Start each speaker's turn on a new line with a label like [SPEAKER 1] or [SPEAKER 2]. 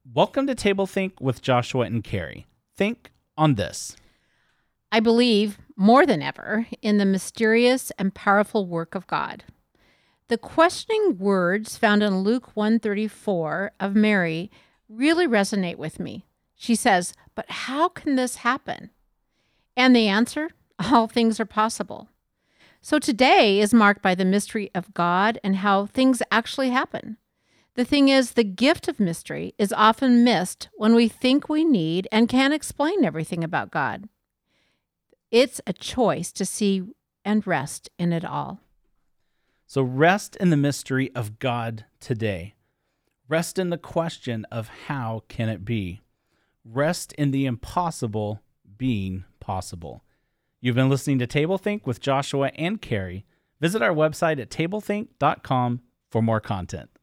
[SPEAKER 1] Welcome to Table Think with Joshua and Carrie. Think on this.
[SPEAKER 2] I believe more than ever in the mysterious and powerful work of God. The questioning words found in Luke 1:34 of Mary really resonate with me. She says, "But how can this happen?" And the answer, all things are possible. So today is marked by the mystery of God and how things actually happen. The thing is, the gift of mystery is often missed when we think we need and can't explain everything about God. It's a choice to see and rest in it all.
[SPEAKER 1] So rest in the mystery of God today. Rest in the question of how can it be. Rest in the impossible being possible. You've been listening to Table Think with Joshua and Carrie. Visit our website at tablethink.com for more content.